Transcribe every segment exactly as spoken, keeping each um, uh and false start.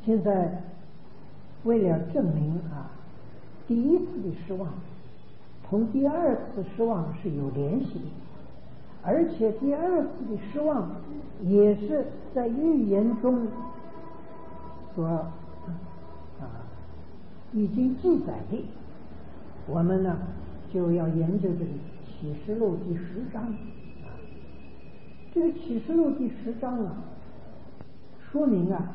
现在为了证明啊，第一次的失望同第二次失望是有联系的，而且第二次的失望也是在预言中所啊已经记载的。我们呢就要研究这个启示录第十章啊。这个启示录第十章啊，说明啊，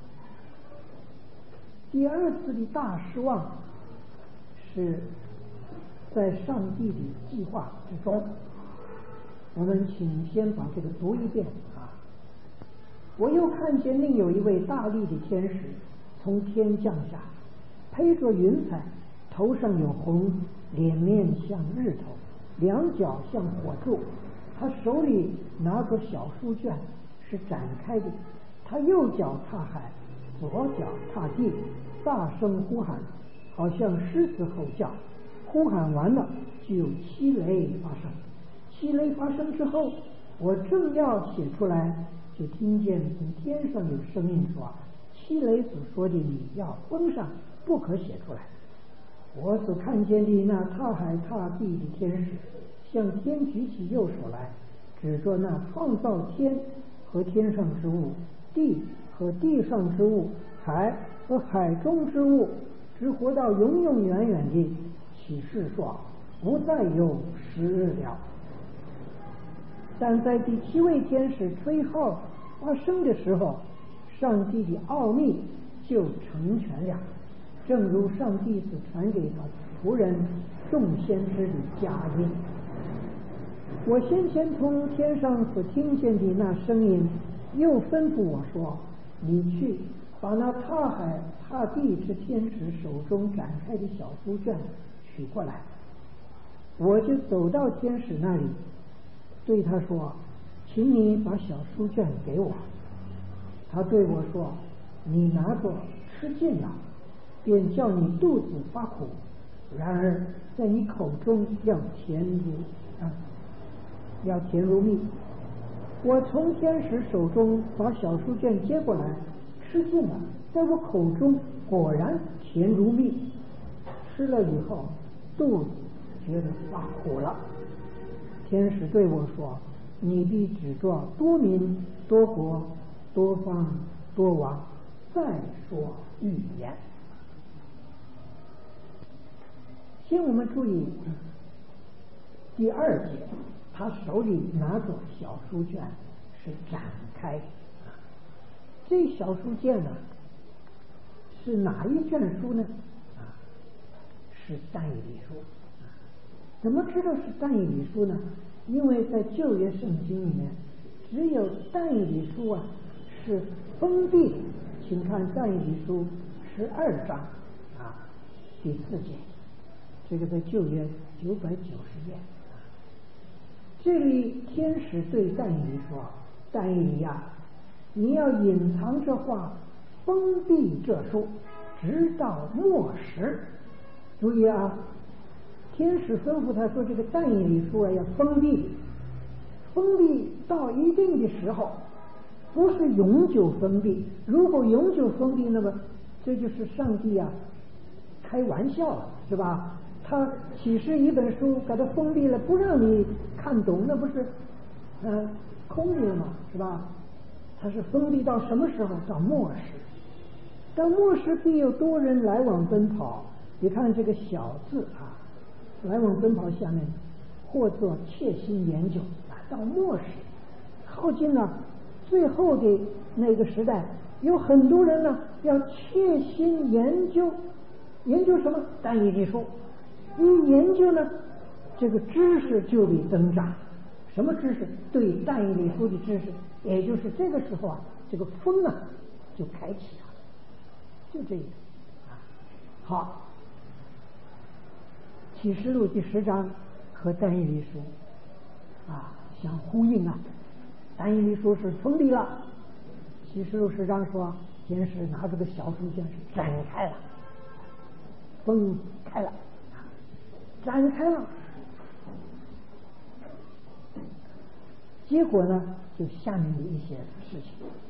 第二次的大失望是在上帝的计划之中。我们请先把这个读一遍啊。我又看见另有一位大力的天使从天降下，披着云彩，头上有红，脸面像日头，两脚像火柱。他手里拿着小书卷，是展开的。他右脚踏海，左脚踏地，大声呼喊，好像狮子吼叫。呼喊完了，就有七雷发生。七雷发生之后，我正要写出来，就听见从天上有声音说：七雷所说的你要封上，不可写出来。我所看见的那踏海踏地的天使，向天举起右手来，指着那创造天和天上之物，地和地上之物，海和海中之物，直活到永永远远的启示说：不再有时日了。但在第七位天使吹号发生的时候，上帝的奥秘就成全了，正如上帝所传给他仆人众先知的佳音。我先前从天上所听见的那声音，又吩咐我说：你去把那踏海踏地之天使手中展开的小书卷取过来。我就走到天使那里，对他说：请你把小书卷给我。他对我说：你拿着吃尽了，便叫你肚子发苦，然而在你口中要甜如啊，要甜如蜜。我从天使手中把小书卷接过来，吃尽了，在我口中果然甜如蜜。吃了以后，肚子觉得发苦了。天使对我说：你必指着多民、多国、多方、多王再说预言。先我们注意第二节，他手里拿着小书卷是展开。这小书卷呢，是哪一卷书呢？啊，是但以理书。怎么知道是但以理书呢？因为在旧约圣经里面，只有但以理书啊是封闭的。请看但以理书十二章啊第四节，这个在旧约九百九十页。这里天使对但以理说：但以理呀，你要隐藏这话，封闭这书，直到末时。注意啊，天使吩咐他说：这个但以理书啊要封闭，封闭到一定的时候，不是永久封闭。如果永久封闭，那么这就是上帝啊开玩笑了，是吧？他启示一本书，给它封闭了，不让你看懂，那不是呃空的了吗？是吧？它是封闭到什么时候？到末时。到末时必有多人来往奔跑。你看这个小字啊，来往奔跑下面或做切心研究啊，到末时靠近了最后的那个时代，有很多人呢要切心研究，研究什么？但以理书。一研究呢，这个知识就得增长。什么知识？对但以理书的知识。也就是这个时候啊，这个风啊就开启了，就这个啊。好，启示录第十章和但以理书啊相呼应啊。但以理书是封闭了，启示录十章说天使拿着个小书卷是展开了，封开了，展开了。结果呢，就下面的一些事情。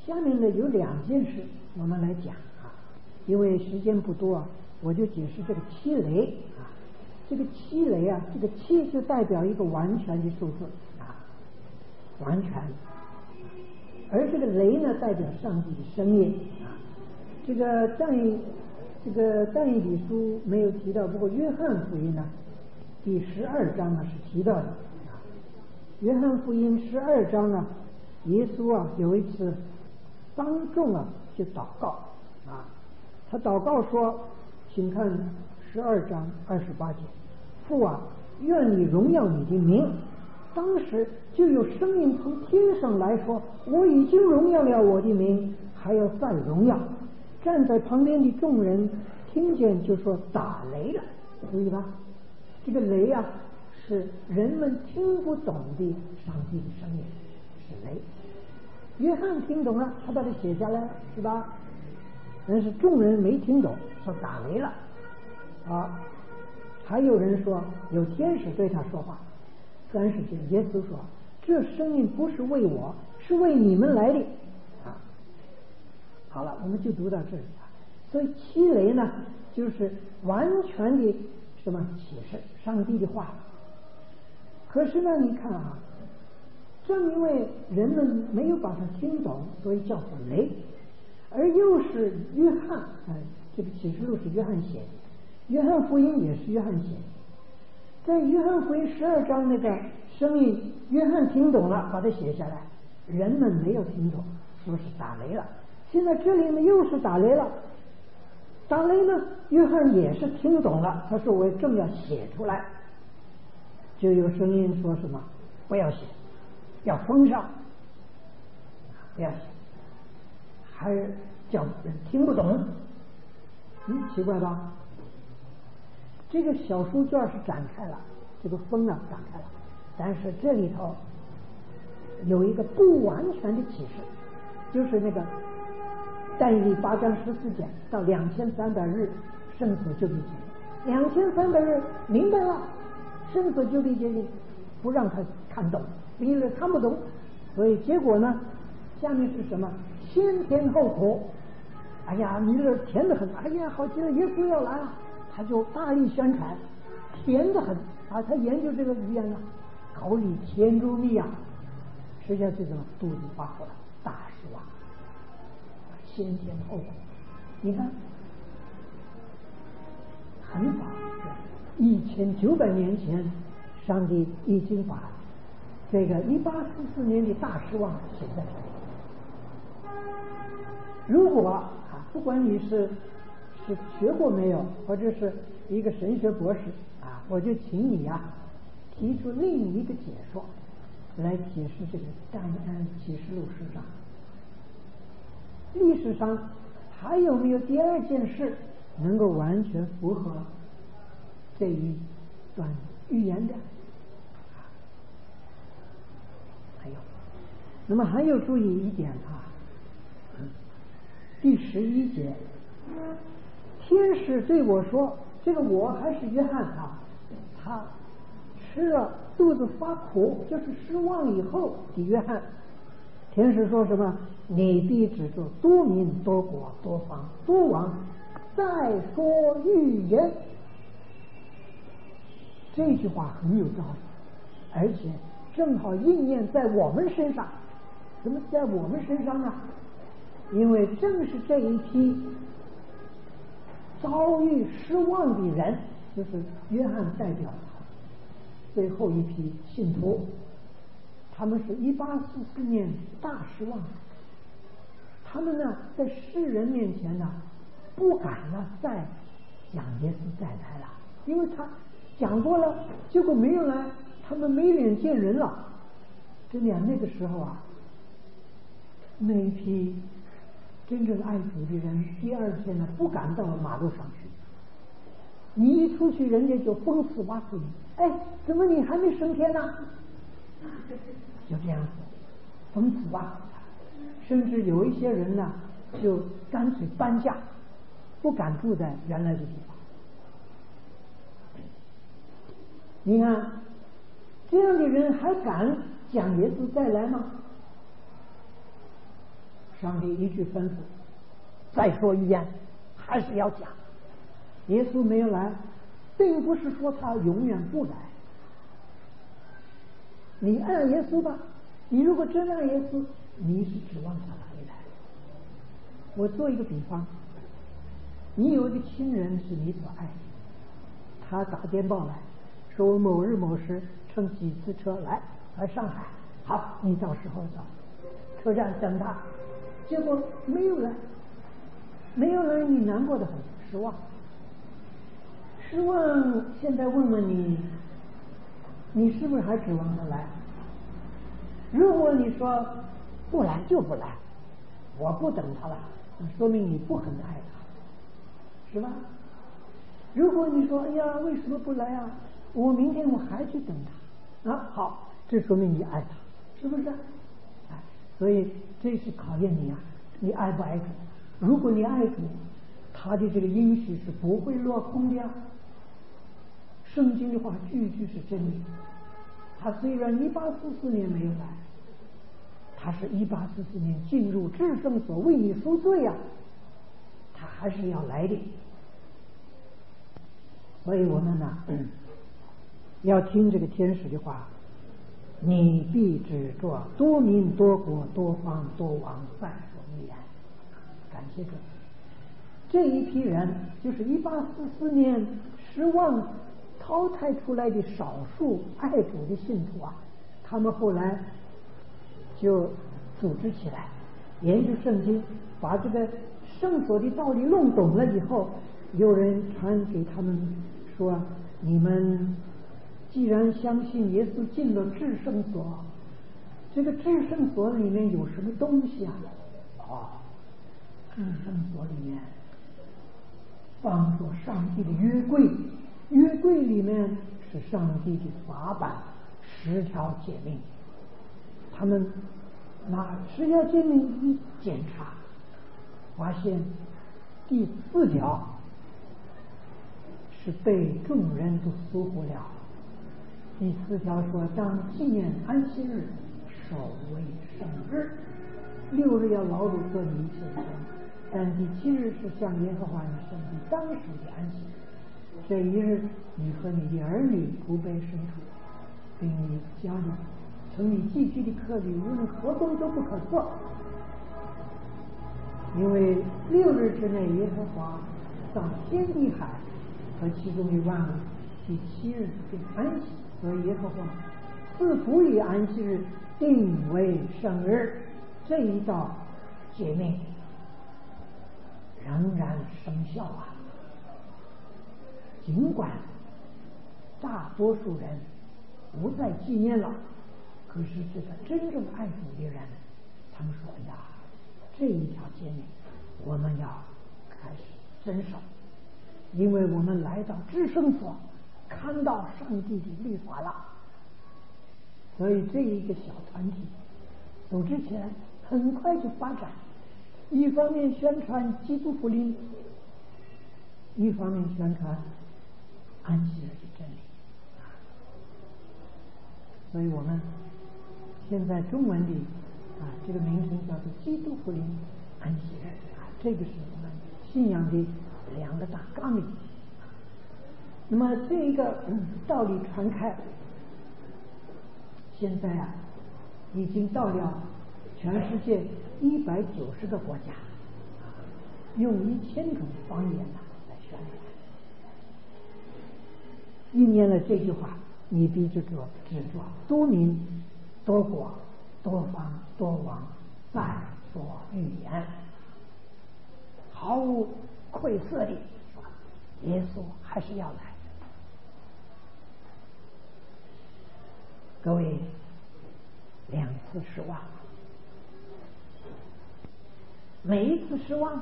下面呢有两件事我们来讲啊，因为时间不多，我就解释这个七雷啊。这个七雷啊，这个七就代表一个完全的数字啊，完全。而这个雷呢，代表上帝的生命啊。这个但这个但以理书没有提到，不过约翰福音呢，第十二章呢是提到的啊。约翰福音十二章呢，耶稣啊有一次当众啊去祷告啊，他祷告说，请看十二章二十八节，父啊，愿你荣耀你的名。当时就有声音从天上来说，我已经荣耀了我的名，还要再荣耀。站在旁边的众人听见就说打雷了，注意吧，这个雷啊是人们听不懂的上帝的声音，是雷。约翰听懂了，他把它写下来了，是吧？但是众人没听懂，说打雷了啊。还有人说有天使对他说话。三十节耶稣说，这声音不是为我，是为你们来的啊。好了，我们就读到这里啊。所以七雷呢，就是完全的什么启示，上帝的话。可是呢，你看啊，正因为人们没有把它听懂，所以叫做雷。而又是约翰，哎，这个启示录是约翰写的，约翰福音也是约翰写的。在约翰福音十二章那个声音，约翰听懂了，把它写下来，人们没有听懂，说是打雷了。现在这里呢又是打雷了，打雷呢，约翰也是听懂了，他说我正要写出来，就有声音说什么不要写，要封上，不要写，还叫人听不懂。嗯，奇怪吧？这个小书卷是展开了，这个封啊展开了，但是这里头有一个不完全的启示，就是那个但以理八章十四节到两千三百日圣所救赎节，两千三百日明白了，圣所救赎节不让他看懂，因为看不懂，所以结果呢，下面是什么？先甜后苦。哎呀，弥勒甜得很，哎呀，好极了，耶稣要来了。他就大力宣传，甜得很啊！他研究这个语言呢，口里甜如蜜啊，实际上是什么？肚子发苦了，大失望，先甜后苦。你看，很早，一千九百年前，上帝已经把这个一八四四年的大失望写在这里。如果啊，不管你是是学过没有，或者是一个神学博士啊，我就请你啊提出另一个解说来解释这个但恩启示录十章。历史上还有没有第二件事能够完全符合这一段预言的？还有，那么还有注意一点啊，第十一节。天使对我说，这个我还是约翰啊，他吃了肚子发苦，就是失望以后的约翰。天使说什么？你必指着多民多国多方多王再说预言。这句话很有道理，而且正好应验在我们身上。怎么在我们身上呢？因为正是这一批遭遇失望的人，就是约翰代表最后一批信徒，他们是一八四四年大失望，他们呢在世人面前呢不敢呢再讲耶稣再来了，因为他讲过了，结果没有来，他们没脸见人了。真的，那个时候啊，那一批真正爱主的人，第二天呢不敢到马路上去。你一出去，人家就封死挖死你。哎，怎么你还没升天呢？就这样子，封死挖死他。甚至有一些人呢，就干脆搬家，不敢住在原来的地方。你看，这样的人还敢讲耶稣再来吗？ 上帝一句吩咐，再说预言还是要讲。耶稣没有来，并不是说他永远不来。你爱耶稣吧，你如果真爱耶稣，你是指望他来来。我做一个比方，你有一个亲人是你所爱的，他打电报来说我某日某时乘几次车来来上海，好，你到时候到车站等他，结果没有来，没有来，你难过的很，失望。失望，现在问问你，你是不是还指望他来？如果你说不来就不来，我不等他了，说明你不很爱他，是吧？如果你说哎呀为什么不来啊，我明天我还去等他啊，好，这说明你爱他，是不是？哎，所以这是考验你啊，你爱不爱主？如果你爱主，他的这个应许是不会落空的呀。圣经的话句句是真理。他虽然一八四四年没有来，他是一八四四年进入至圣所为你赎罪呀、啊，他还是要来的。所以我们呢、嗯，要听这个天使的话，你必只做多民多国多方多王在所欲言。感谢主，这一批人就是一八四四年失望淘汰出来的少数爱主的信徒啊，他们后来就组织起来研究圣经，把这个圣所的道理弄懂了以后，有人传给他们说，你们既然相信耶稣进了至圣所，这个至圣所里面有什么东西啊？哦，至圣所里面放着上帝的约柜，约柜里面是上帝的法版十条诫命。他们拿十条诫命一检查，发现第四条是被众人都疏忽了。第四条说，当纪念安息日，守为圣日，六日要劳碌做你一切的工，但第七日是向耶和华你上帝当属的安息日。这一日，你和你的儿女不被生出，并你家里从你寄居的客旅，无论何工都不可做，因为六日之内耶和华造天地海和其中的万物，第七日并安息，所以耶和华赐福以安息日，定为圣日。这一道诫命仍然生效啊！尽管大多数人不再纪念了，可是这个真正爱主的人，他们说呀，这一条诫命我们要开始遵守，因为我们来到至圣所，看到上帝的律法了。所以这一个小团体组织起来，很快就发展，一方面宣传基督福音，一方面宣传安息日的真理。所以我们现在中文里啊，这个名称叫做基督福音安息日啊，这个是我们信仰的两个大纲领。那么这一个、嗯、道理传开，现在啊已经到了全世界一百九十个国家，用一千种方言呢、啊、来宣传。应验了这句话，你必只做只做多民多国多方多王在所欲言，毫无愧色的说，耶稣还是要来。各位，两次失望，每一次失望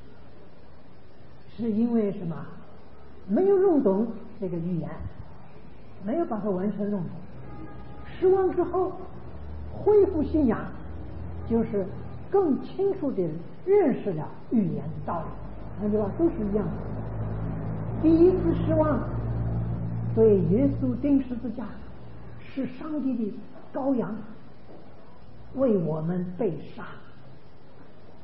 是因为什么？没有弄懂这个预言，没有把它完全弄懂。失望之后恢复信仰，就是更清楚地认识了预言的道理，那对吧？都是一样的。第一次失望，对耶稣钉十字架是上帝的羔羊，为我们被杀，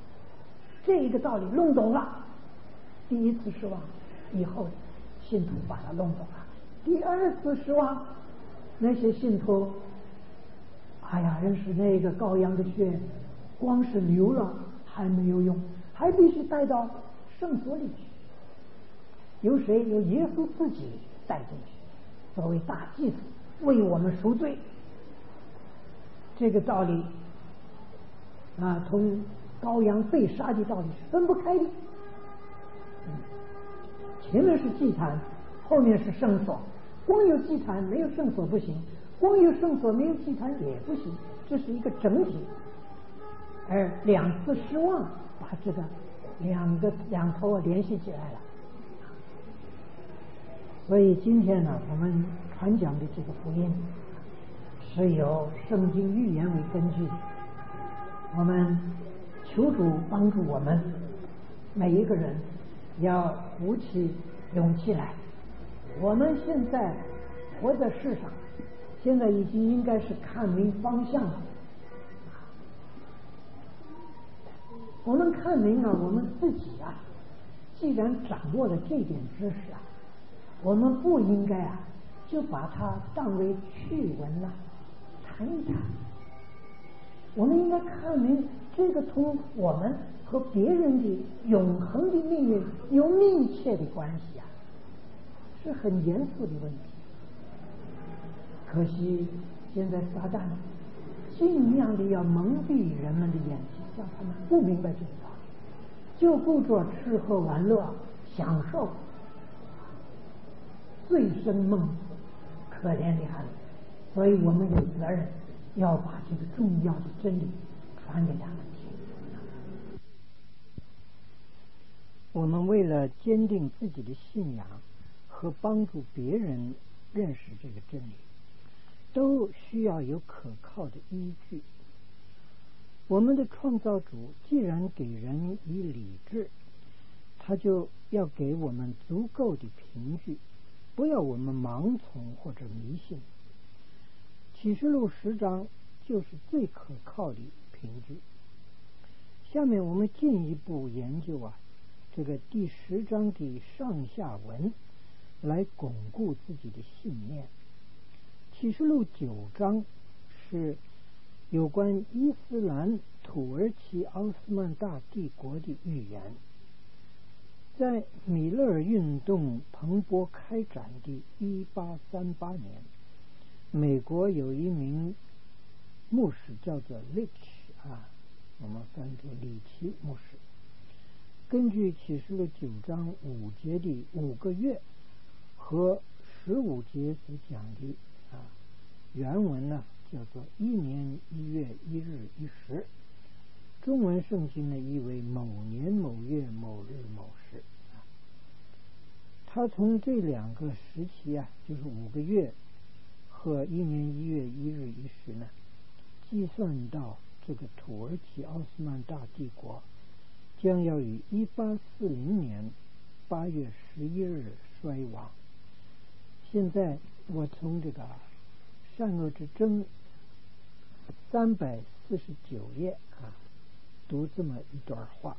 这个道理弄懂了，第一次失望，以后信徒把它弄懂了。第二次失望，那些信徒，哎呀，认识那个羔羊的血，光是流了还没有用，还必须带到圣所里去。由谁？由耶稣自己带进去，作为大祭司为我们赎罪。这个道理啊，同羔羊被杀的道理是分不开的。嗯，前面是祭坛，后面是圣所。光有祭坛没有圣所不行，光有圣所没有祭坛也不行，这是一个整体。而两次失望把这个两个两头联系起来了。所以今天呢，我们传讲的这个福音是由圣经预言为根据的。我们求主帮助我们每一个人要鼓起勇气来。我们现在活在世上，现在已经应该是看明方向了。我们看明了我们自己啊，既然掌握了这点知识啊，我们不应该啊就把它当为趣闻了谈一谈。我们应该看明这个同我们和别人的永恒的命运有密切的关系啊，是很严肃的问题。可惜现在撒旦尽量的要蒙蔽人们的眼睛，让他们不明白这个道理，就顾着吃喝玩乐享受，醉生梦死，可怜的孩子。所以我们有责任要把这个重要的真理传给他们听。我们为了坚定自己的信仰和帮助别人认识这个真理，都需要有可靠的依据。我们的创造主既然给人以理智，他就要给我们足够的凭据，不要我们盲从或者迷信。启示录十章就是最可靠的凭据。下面我们进一步研究啊，这个第十章的上下文，来巩固自己的信念。启示录九章是有关伊斯兰土耳其奥斯曼大帝国的预言。在米勒尔运动蓬勃开展的一八三八年，美国有一名牧师叫做 Leach 啊，我们翻译作里奇牧师，根据启示录九章五节的五个月和十五节所讲的啊，原文呢叫做一年一月一日一时，中文圣经呢译为某年某月某日某时啊。他从这两个时期啊，就是五个月和一年一月一日一时呢，计算到这个土耳其奥斯曼大帝国将要于一八四零年八月十一日衰亡。现在我从这个善恶之争三百四十九页啊，读这么一段话。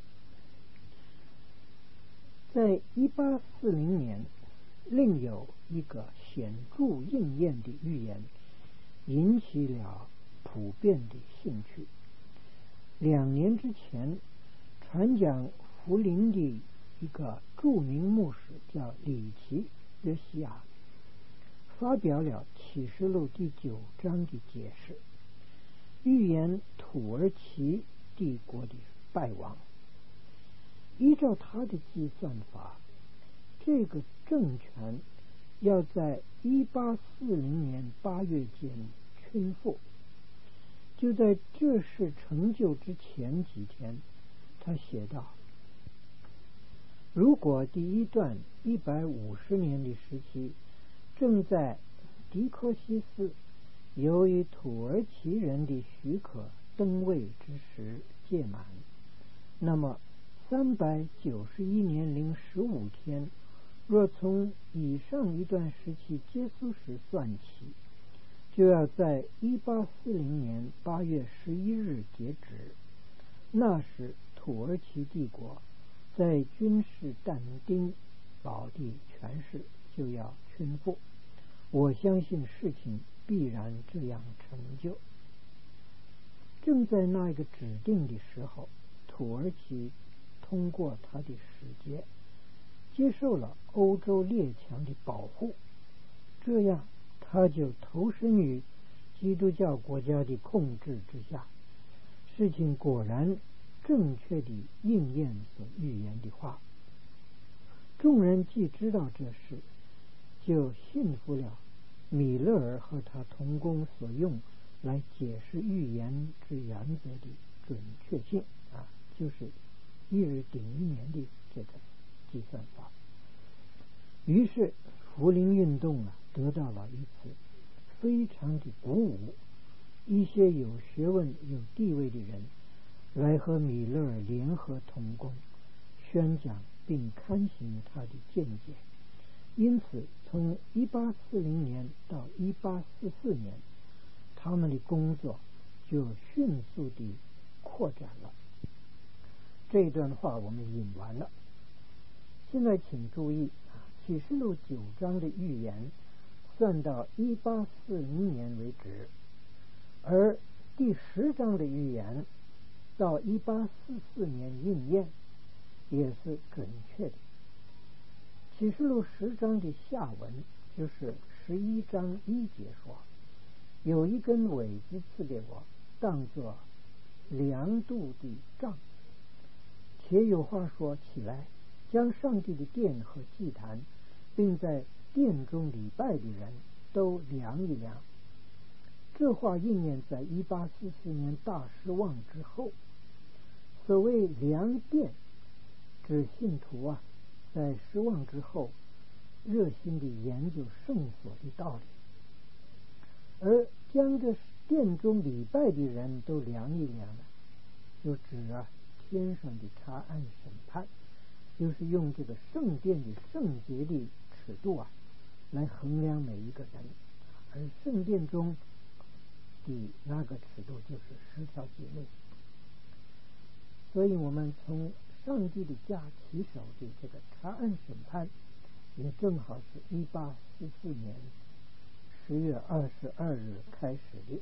在一八四零年，另有一个显著应验的预言引起了普遍的兴趣。两年之前，传讲福林的一个著名牧师叫里奇约西亚，发表了启示录第九章的解释，预言土耳其帝国的败亡。依照他的计算法，这个政权要在一八四零年八月间倾覆。就在这事成就之前几天，他写道：如果第一段一百五十年的时期正在狄科西斯由于土耳其人的许可登位之时届满，那么三百九十一年零十五天若从以上一段时期结束时算起，就要在一八四零年八月十一日截止。那时土耳其帝国在君士但丁宝地权势就要倾覆，我相信事情必然这样成就。正在那一个指定的时候，土耳其通过他的使节接受了欧洲列强的保护，这样他就投身于基督教国家的控制之下。事情果然正确地应验所预言的话。众人既知道这事，就信服了米勒尔和他同工所用来解释预言之原则的准确性啊，就是一日顶一年的这个计算法。于是福临运动啊得到了一次非常的鼓舞，一些有学问有地位的人来和米勒尔联合同工，宣讲并刊行他的见解。因此从一八四零年到一八四四年，他们的工作就迅速地扩展了。这段话我们引完了。现在请注意啊，启示录九章的预言算到一八四零年为止，而第十章的预言到一八四四年应验，也是准确的。启示录十章的下文就是十一章一节说，有一根苇子赐给我，当作量度的杖，且有话说起来，将上帝的殿和祭坛，并在殿中礼拜的人都量一量。这话应验在一八四四年大失望之后。所谓量殿，指信徒啊在失望之后热心地研究圣所的道理，而将这殿中礼拜的人都量一量了，就指啊天上的查案审判，就是用这个圣殿的圣洁的尺度啊来衡量每一个人，而圣殿中的那个尺度就是十条诫命。所以我们从上帝的家起手的这个查案审判，也正好是一八四四年十月二十二日开始的。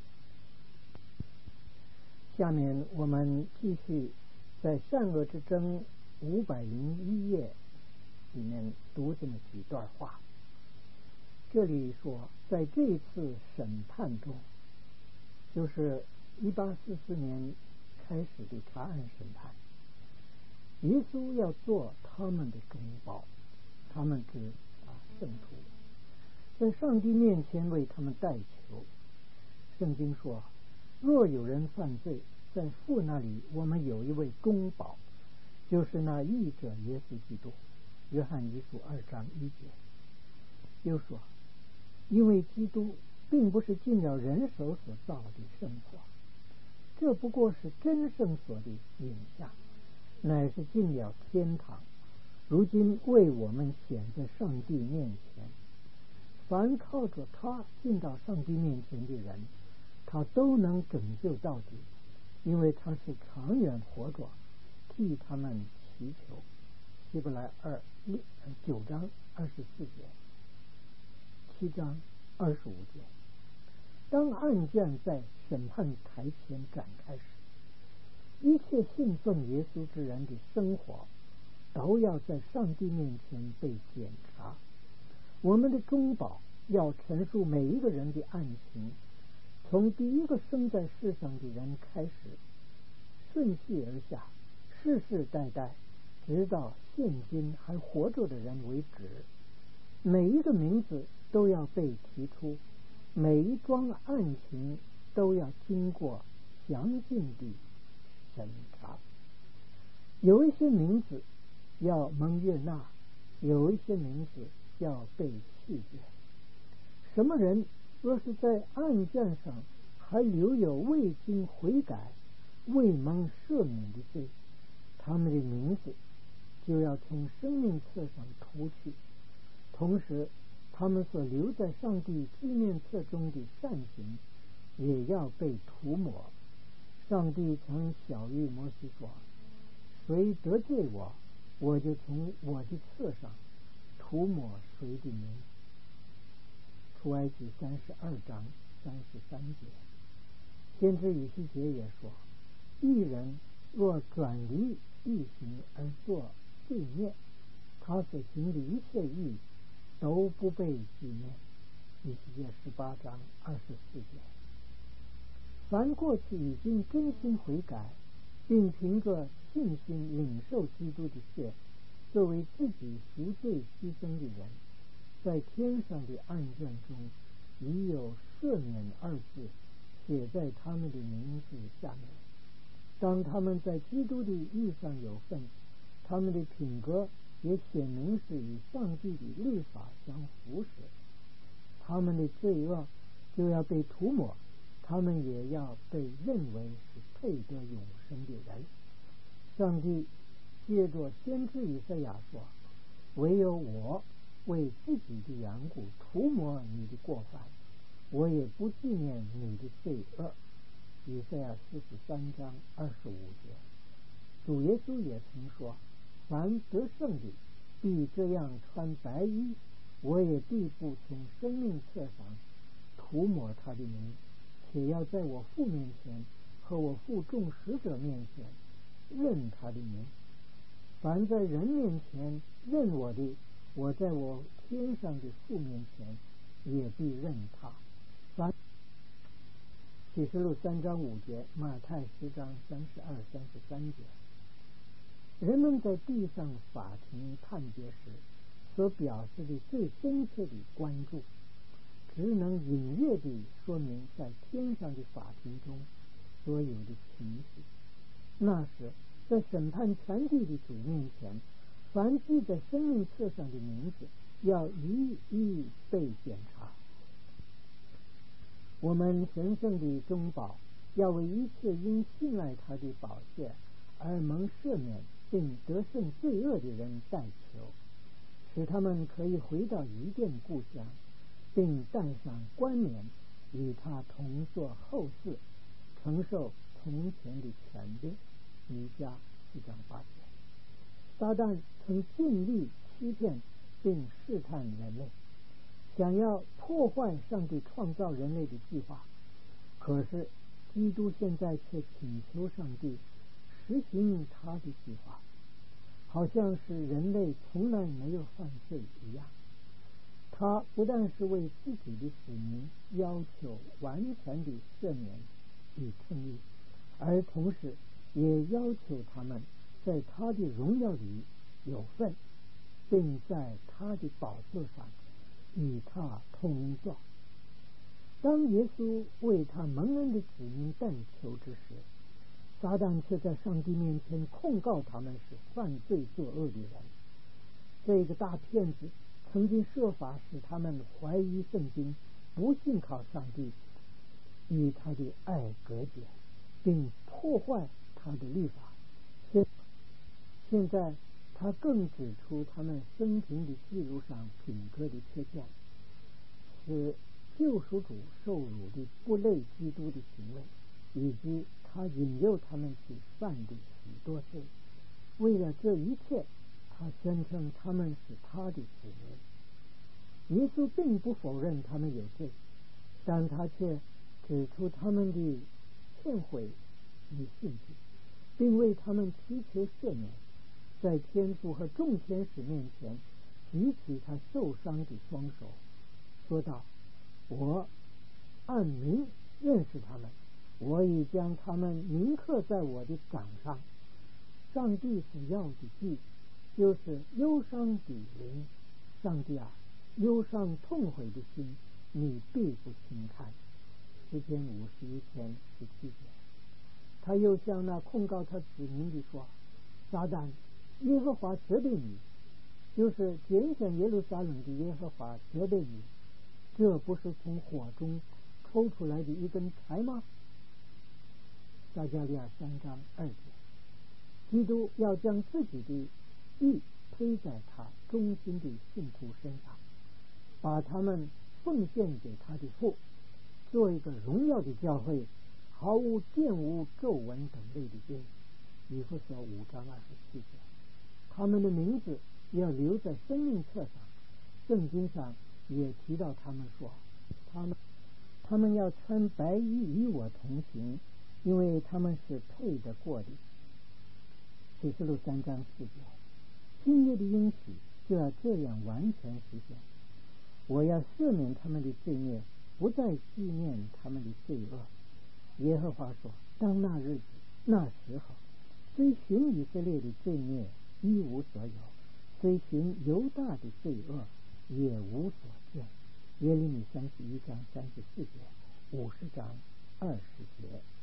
下面我们继续在善恶之争五百零一页里面读这么几段话。这里说，在这一次审判中，就是一八四四年开始的查案审判，耶稣要做他们的中保，他们指啊圣徒，在上帝面前为他们代求。圣经说，若有人犯罪，在父那里我们有一位公保，就是那义者耶稣基督。约翰一书二章一节。又说，因为基督并不是进了人手所造的圣所，这不过是真圣所的影像，乃是进了天堂，如今为我们显在上帝面前。凡靠着他进到上帝面前的人，他都能拯救到底，因为他是长远活着，替他们祈求。希伯来二九章二十四节，七章二十五节。当案件在审判台前展开时，一切信奉耶稣之人的生活都要在上帝面前被检查。我们的中保要陈述每一个人的案情，从第一个生在世上的人开始，顺序而下，世世代代，直到现今还活着的人为止。每一个名字都要被提出，每一桩案情都要经过详尽的审查。有一些名字要蒙悦纳，有一些名字要被弃绝。什么人若是在案卷上还留有未经悔改、未蒙赦免的罪，他们的名字就要从生命册上涂去，同时他们所留在上帝纪念册中的善行也要被涂抹。上帝曾晓谕摩西说， 谁得罪我，我就从我的册上涂抹谁的名。出埃及三十二章三十三节。先知以西结也说，义人若转离义行而做罪孽，他所行的一切义都不被纪念。以西结十八章二十四节。凡过去已经真心悔改，并凭着信心领受基督的血，作为自己赎罪牺牲的人，在天上的案卷中已有赦免二字写在他们的名字下面。当他们在基督的义上有份，他们的品格也显明是与上帝的律法相符时，他们的罪恶就要被涂抹，他们也要被认为是配得永生的人。上帝借着先知以赛亚说，唯有我为自己的缘故涂抹你的过犯，我也不纪念你的罪恶。以赛亚四十三章二十五节。主耶稣也曾说，凡得胜的必这样穿白衣，我也必不从生命册上涂抹他的名，且要在我父面前和我父众使者面前认他的名。凡在人面前认我的，我在我天上的父面前也必认他。凡启示录三章五节，马太十章三十二、三十三节。人们在地上法庭判决时所表示的最深切的关注，只能隐约地说明在天上的法庭中所有的情绪。那时在审判全地的主面前，凡记在生命册上的名字要一一被检查。我们神圣的中保要为一切因信赖他的宝血而蒙赦免并得胜罪恶的人代求，使他们可以回到伊甸故乡，并戴上冠冕，与他同作后嗣，承受从前的权柄。弥迦四章八节。撒旦曾尽力欺骗并试探人类，想要破坏上帝创造人类的计划。可是基督现在却请求上帝实行他的计划，好像是人类从来没有犯罪一样。他不但是为自己的子民要求完全的赦免与称义，而同时也要求他们在他的荣耀里有份，并在他的宝座上与他同坐。当耶稣为他蒙恩的子民代求之时，撒旦却在上帝面前控告他们是犯罪作恶的人。这个大骗子曾经设法使他们怀疑圣经，不信靠上帝，与他的爱隔绝，并破坏他的律法。现现在他更指出他们生平的记录上品格的缺陷，使救赎主受辱的不类基督的行为，以及他引诱他们去犯的许多罪。为了这一切，他宣称他们是他的子民。耶稣并不否认他们有罪，但他却指出他们的忏悔与信心，并为他们祈求赦免，在天父和众天使面前举起他受伤的双手，说道：我按名认识他们，我已将他们铭刻在我的掌上。上帝所要的祭就是忧伤的灵。上帝啊，忧伤痛悔的心你必不轻看。诗篇五十一篇十七节。他又向那控告他子民的说：撒旦，耶和华责备你，就是拣选耶路撒冷的耶和华责备你，这不是从火中抽出来的一根柴吗？撒迦利亚三章二节。基督要将自己的义推在他忠心的信徒身上，把他们奉献给他的父，做一个荣耀的教会，毫无玷污皱纹等类的罪。 以弗所五章二十七节，他们的名字要留在生命册上。圣经上也提到他们说，他们他们要穿白衣与我同行，因为他们是配得过的。启示录三章四节，新约的应许就要这样完全实现。我要赦免他们的罪孽，不再纪念他们的罪恶。耶和华说，当那日子那时候，虽寻以色列的罪孽一无所有，虽寻犹大的罪恶也无所见。耶利米三十一章三十四节，五十章二十节。